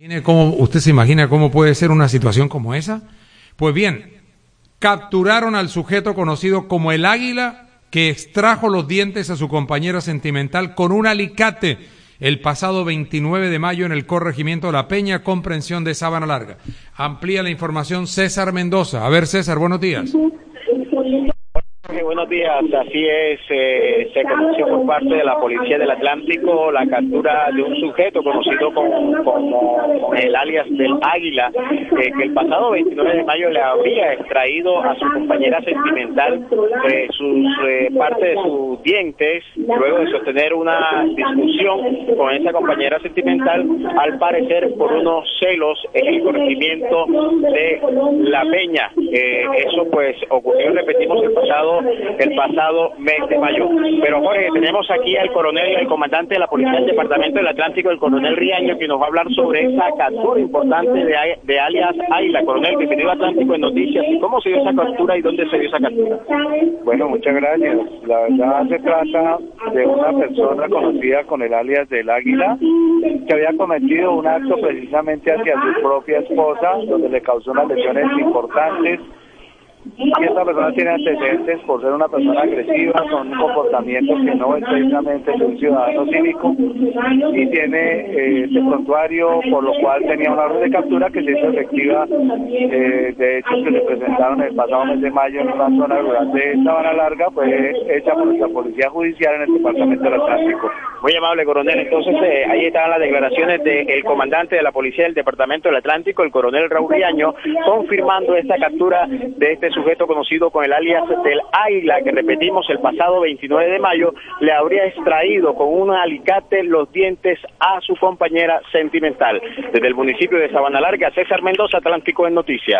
¿Usted se imagina cómo puede ser una situación como esa? Pues bien, capturaron al sujeto conocido como el Águila, que extrajo los dientes a su compañera sentimental con un alicate el pasado 29 de mayo en el corregimiento de La Peña, comprensión de Sabana Larga. Amplía la información César Mendoza. A ver, César, buenos días. Buenos días, así es, se conoció por parte de la Policía del Atlántico la captura de un sujeto conocido como el alias del Águila, que el pasado 29 de mayo le habría extraído a su compañera sentimental parte de sus dientes, luego de sostener una discusión con esa compañera sentimental, al parecer por unos celos en el corregimiento de La Peña. Eso pues ocurrió, repetimos, el pasado mes de mayo. Pero Jorge, tenemos aquí al coronel, el comandante de la Policía del Departamento del Atlántico, el coronel Riaño, que nos va a hablar sobre esa captura importante de alias Águila. Coronel, bienvenido a Atlántico en Noticias. ¿Cómo se dio esa captura y dónde se dio esa captura? Bueno, muchas gracias. La verdad se trata de una persona conocida con el alias del Águila, que había cometido un acto precisamente hacia su propia esposa, donde le causó unas lesiones importantes. Y esta persona tiene antecedentes por ser una persona agresiva, con un comportamiento que no es precisamente de un ciudadano cívico, y tiene este prontuario, por lo cual tenía una orden de captura que se hizo efectiva de hecho que se presentaron el pasado mes de mayo en una zona rural de Sabana Larga, fue hecha por nuestra Policía Judicial en el Departamento del Atlántico. Muy amable, coronel. Entonces, ahí están las declaraciones del comandante de la Policía del Departamento del Atlántico, el coronel Raúl Riaño, confirmando esta captura de este sujeto conocido con el alias del Águila, que repetimos, el pasado 29 de mayo le habría extraído con un alicate los dientes a su compañera sentimental. Desde el municipio de Sabana Larga, César Mendoza, Atlántico en Noticias.